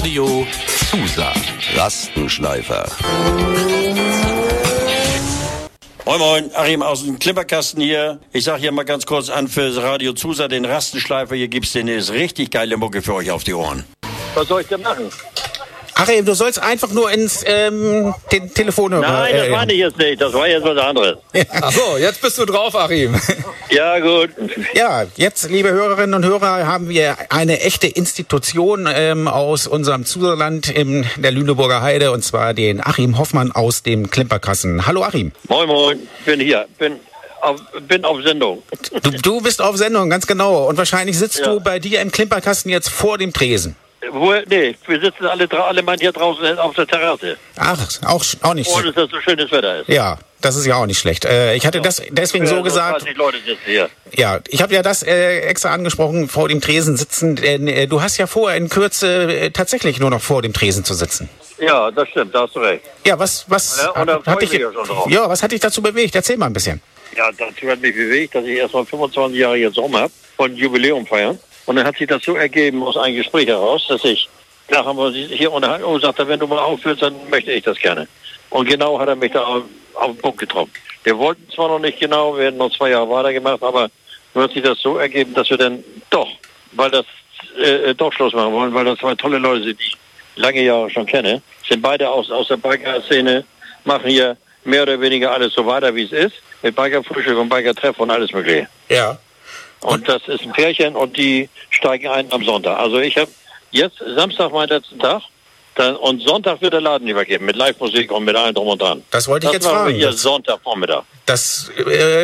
Radio Susa. Rastenschleifer. Moin Moin, Achim aus dem Klimperkasten hier. Ich sag hier mal ganz kurz an für Radio Susa, den Rastenschleifer. Hier gibt's den ist richtig geile Mucke für euch auf die Ohren. Was soll ich denn machen? Achim, du sollst einfach nur ins den Telefonhörer. Nein, das meine ich jetzt nicht. Das war jetzt was anderes. Ach so, jetzt bist du drauf, Achim. Ja, gut. Ja, jetzt, liebe Hörerinnen und Hörer, haben wir eine echte Institution aus unserem Zuderland in der Lüneburger Heide, und zwar den Achim Hoffmann aus dem Klimperkasten. Hallo Achim. Moin, moin. Bin hier. Bin auf Sendung. Du bist auf Sendung, ganz genau. Und wahrscheinlich sitzt du bei dir im Klimperkasten jetzt vor dem Tresen. Nee, wir sitzen alle mal hier draußen auf der Terrasse. Ach, auch nicht und dass das so schönes Wetter ist. Ja, das ist ja auch nicht schlecht. Ich hatte das deswegen so gesagt. 30 Leute sitzen hier. Ja, ich habe ja das extra angesprochen, vor dem Tresen sitzen. Denn du hast ja vor, in Kürze tatsächlich nur noch vor dem Tresen zu sitzen. Ja, das stimmt, da hast du recht. Ja, was und da hat dich ja schon drauf. Ja, was hat dich dazu bewegt? Erzähl mal ein bisschen. Ja, dazu hat mich bewegt, dass ich erstmal 25 Jahre jetzt rum habe und Jubiläum feiern. Und dann hat sich das so ergeben aus einem Gespräch heraus, dass ich, da haben wir uns hier unterhalten und sagte, wenn du mal aufhörst, dann möchte ich das gerne. Und genau hat er mich da auf den Punkt getroffen. Wir wollten zwar noch nicht genau, wir hätten noch 2 Jahre weitergemacht, aber nun hat sich das so ergeben, dass wir dann doch, weil das doch Schluss machen wollen, weil das 2 tolle Leute sind, die ich lange Jahre schon kenne, sind beide aus der Biker-Szene, machen hier mehr oder weniger alles so weiter, wie es ist, mit Biker-Frühstück und Biker-Treff und alles mögliche. Ja. Und das ist ein Pärchen und die steigen ein am Sonntag. Also ich habe jetzt Samstag meinen letzten Tag und Sonntag wird der Laden übergeben mit Live-Musik und mit allem drum und dran. Das wollte ich jetzt fragen. Das machen wir hier Sonntagvormittag. Das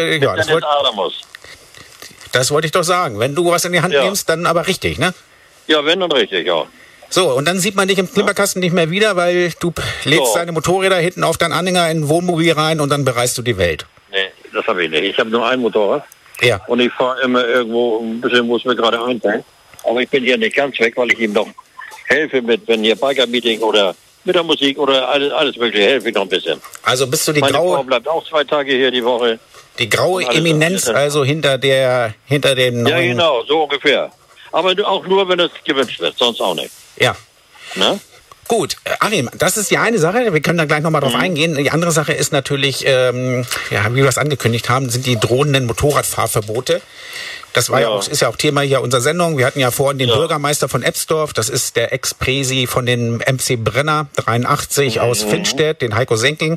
wollte ich doch sagen. Wenn du was in die Hand nimmst, dann aber richtig, ne? Ja, wenn dann richtig, ja. So, und dann sieht man dich im Klimperkasten nicht mehr wieder, weil du legst deine Motorräder hinten auf deinen Anhänger in ein Wohnmobil rein und dann bereist du die Welt. Nee, das habe ich nicht. Ich habe nur ein Motorrad. Ja. Und ich fahre immer irgendwo ein bisschen, wo es mir gerade einfällt. Aber ich bin hier nicht ganz weg, weil ich ihm noch helfe wenn hier Biker-Meeting oder mit der Musik oder alles mögliche, helfe ich noch ein bisschen. Also bist du die Meine Frau bleibt auch 2 Tage hier die Woche. Die graue Eminenz also hinter dem neuen... Ja, genau, so ungefähr. Aber auch nur, wenn es gewünscht wird, sonst auch nicht. Ja. Ne? Gut, Achim, das ist die eine Sache, wir können da gleich nochmal drauf eingehen. Die andere Sache ist natürlich, wie wir das angekündigt haben, sind die drohenden Motorradfahrverbote. Das war ist ja auch Thema hier unserer Sendung. Wir hatten ja vorhin den Bürgermeister von Eppsdorf, das ist der Ex-Präsi von den MC Brenner 83 aus Finnstedt, den Heiko Senking.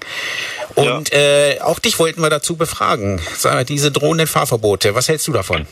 Und auch dich wollten wir dazu befragen. Sag mal, diese drohenden Fahrverbote, was hältst du davon?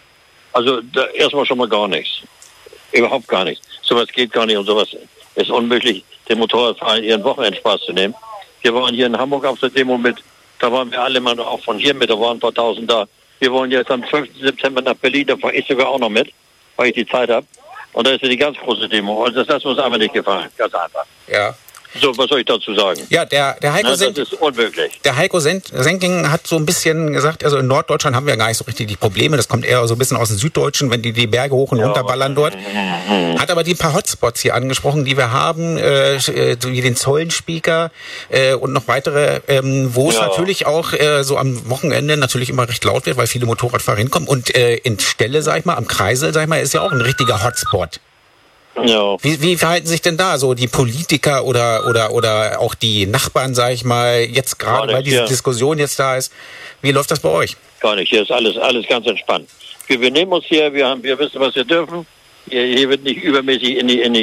Also erstmal schon mal gar nichts. Überhaupt gar nichts. Sowas geht gar nicht und sowas ist unmöglich, den Motorradfahrern ihren Wochenendspaß zu nehmen. Wir waren hier in Hamburg auf der Demo mit, da waren wir alle mal auch von hier mit, da waren ein paar Tausend da. Wir wollen jetzt am 12. September nach Berlin, da fahre ich sogar auch noch mit, weil ich die Zeit habe. Und da ist ja die ganz große Demo. Und das hat uns einfach nicht gefallen, ganz einfach. Ja. So, was soll ich dazu sagen? Ja, der Heiko das ist unmöglich. Der Heiko Senking hat so ein bisschen gesagt, also in Norddeutschland haben wir gar nicht so richtig die Probleme. Das kommt eher so ein bisschen aus dem Süddeutschen, wenn die Berge hoch und runter ballern dort. Hat aber die paar Hotspots hier angesprochen, die wir haben, so wie den Zollenspieker und noch weitere, wo es natürlich auch so am Wochenende natürlich immer recht laut wird, weil viele Motorradfahrer hinkommen. Und in Stelle, sag ich mal, am Kreisel, sag ich mal, ist ja auch ein richtiger Hotspot. Ja. Wie verhalten sich denn da so die Politiker oder auch die Nachbarn, sag ich mal, jetzt gerade, weil diese Diskussion jetzt da ist? Wie läuft das bei euch? Gar nicht. Hier ist alles ganz entspannt. Wir nehmen uns hier, wir wissen, was wir dürfen. Hier wird nicht übermäßig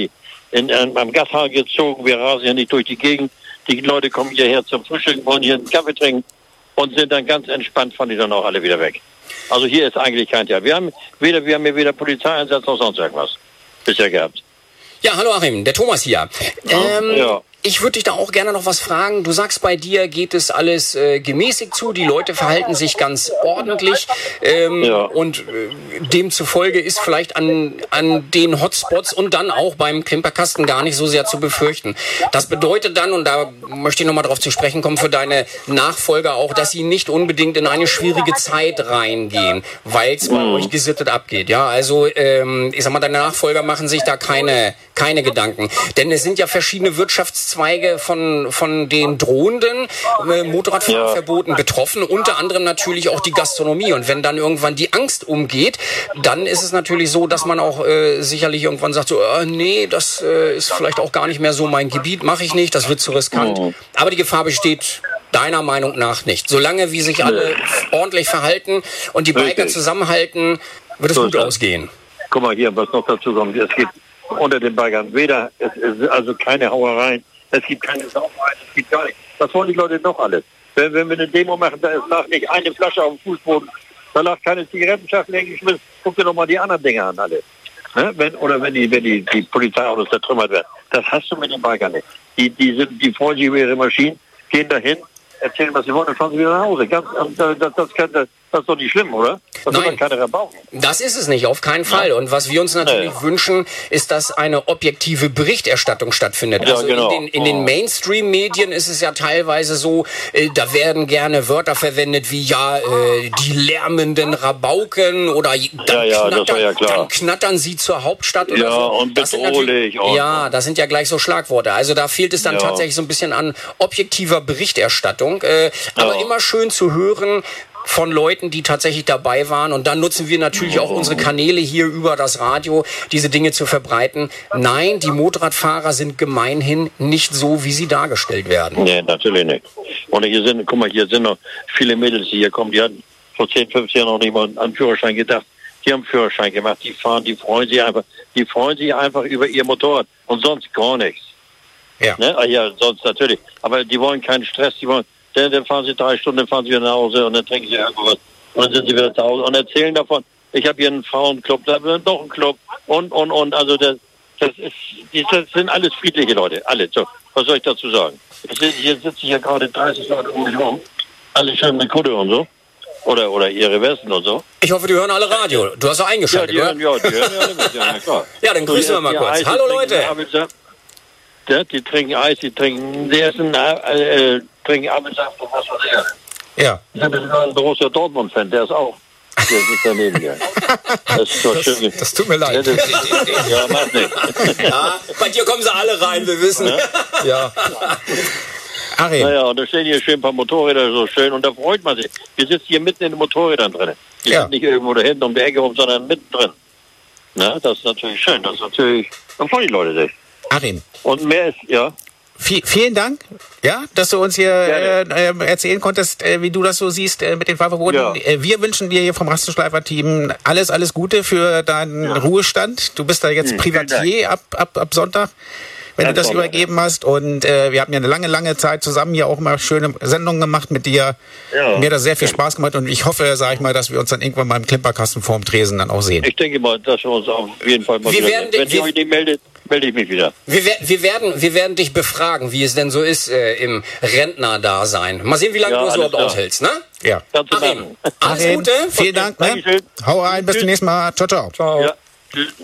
am Gashahn gezogen. Wir rasen hier nicht durch die Gegend. Die Leute kommen hierher zum Frühstück, wollen hier einen Kaffee trinken und sind dann ganz entspannt, von die dann auch alle wieder weg. Also hier ist eigentlich kein Thema. Wir haben hier weder Polizeieinsatz noch sonst irgendwas bisher gehabt. Ja, hallo Achim, der Thomas hier. Ich würde dich da auch gerne noch was fragen. Du sagst, bei dir geht es alles gemäßigt zu. Die Leute verhalten sich ganz ordentlich. Und demzufolge ist vielleicht an den Hotspots und dann auch beim Klimperkasten gar nicht so sehr zu befürchten. Das bedeutet dann, und da möchte ich nochmal drauf zu sprechen kommen, für deine Nachfolger auch, dass sie nicht unbedingt in eine schwierige Zeit reingehen, weil es bei euch gesittet abgeht. Ja, also ich sag mal, deine Nachfolger machen sich da keine Gedanken. Denn es sind ja verschiedene Wirtschaftszweige Geschäftszweige von den drohenden Motorradfahrverboten betroffen, unter anderem natürlich auch die Gastronomie. Und wenn dann irgendwann die Angst umgeht, dann ist es natürlich so, dass man auch sicherlich irgendwann sagt, so, nee, das ist vielleicht auch gar nicht mehr so mein Gebiet, mache ich nicht, das wird zu riskant. Aber die Gefahr besteht deiner Meinung nach nicht. Solange wie sich alle ordentlich verhalten und die Biker zusammenhalten, wird es gut ausgehen. Guck mal hier, was noch dazu kommt. Es gibt unter den Bikern es ist also keine Hauereien, es gibt keine Saufereien, es gibt gar nichts. Was wollen die Leute noch alles? Wenn wir eine Demo machen, da lag nicht eine Flasche auf dem Fußboden, da lag keine Zigarettenschachtel hingeschmissen. Guck dir doch mal die anderen Dinge an, alle. Ne? Wenn die Polizeiautos zertrümmert werden. Das hast du mit den Bikern nicht. Die freuen sich über ihre Maschinen, gehen dahin, erzählen, was sie wollen, und fahren sie wieder nach Hause. Das ist doch nicht schlimm, oder? Das soll keiner rabauken. Das ist es nicht, auf keinen Fall. Und was wir uns natürlich wünschen, ist, dass eine objektive Berichterstattung stattfindet. Ja, also genau. in den Mainstream-Medien ist es ja teilweise so, da werden gerne Wörter verwendet wie die lärmenden Rabauken oder dann knattern sie zur Hauptstadt oder so. Und bedrohlich. Das sind ja gleich so Schlagworte. Also da fehlt es dann tatsächlich so ein bisschen an objektiver Berichterstattung. Aber immer schön zu hören von Leuten, die tatsächlich dabei waren. Und dann nutzen wir natürlich auch unsere Kanäle hier über das Radio, diese Dinge zu verbreiten. Nein, die Motorradfahrer sind gemeinhin nicht so, wie sie dargestellt werden. Nee, natürlich nicht. Und hier sind noch viele Mädels, die hier kommen, die hatten vor 10, 15 Jahren noch nicht mal an Führerschein gedacht. Die haben Führerschein gemacht, die fahren, die freuen sich einfach über ihr Motorrad und sonst gar nichts. Ja. Ne? Ja, sonst natürlich. Aber die wollen keinen Stress, dann fahren sie 3 Stunden, dann fahren sie wieder nach Hause und dann trinken sie irgendwas. Und dann sind sie wieder zu Hause und erzählen davon, ich habe hier einen Frauenclub, da wird noch ein Club und. Also das sind alles friedliche Leute, alle. So, was soll ich dazu sagen? Hier sitzen hier gerade 30 Leute um mich rum, alle schön mit Kutte und so. Oder ihre Westen und so. Ich hoffe, die hören alle Radio. Du hast doch eingeschaltet, die hören alle mit, ja, klar. Ja, dann grüßen wir mal kurz. Eis, hallo Leute! Die trinken Eis, die trinken trinken Apfelsaft und was weiß ich. Ja. Ich habe sogar einen Borussia Dortmund-Fan, der sitzt daneben hier. Das ist doch schön. Das tut mir leid. Ja, macht nichts. Ja, bei dir kommen sie alle rein, wir wissen. Ja. Arim. Naja, und da stehen hier schön ein paar Motorräder, so schön, und da freut man sich. Wir sitzen hier mitten in den Motorrädern drin. Die sind nicht irgendwo da hinten um die Ecke rum, sondern mittendrin. Na, das ist natürlich schön. Da freuen die Leute sich. Arim. Und mehr ist, Vielen Dank, dass du uns hier erzählen konntest, wie du das so siehst mit den Fahrverboten. Ja. Wir wünschen dir hier vom Rastenschleifer-Team alles Gute für deinen Ruhestand. Du bist da jetzt Privatier ab Sonntag, wenn du das übergeben hast. Und wir hatten ja eine lange Zeit zusammen hier auch immer schöne Sendungen gemacht mit dir. Ja. Mir hat das sehr viel Spaß gemacht und ich hoffe, dass wir uns dann irgendwann mal im Klimperkasten vorm Tresen dann auch sehen. Ich denke mal, dass wir uns auf jeden Fall mal wieder... Wenn ihr euch nicht meldet, melde ich mich wieder. Wir werden dich befragen, wie es denn so ist im Rentnerdasein. Mal sehen, wie lange du es überhaupt aushältst, ne? Ja. Arim, alles Gute. Vielen Dank. Ne? Hau rein, bis zum nächsten Mal. Ciao, ciao. Ciao. Ja. Tschüss.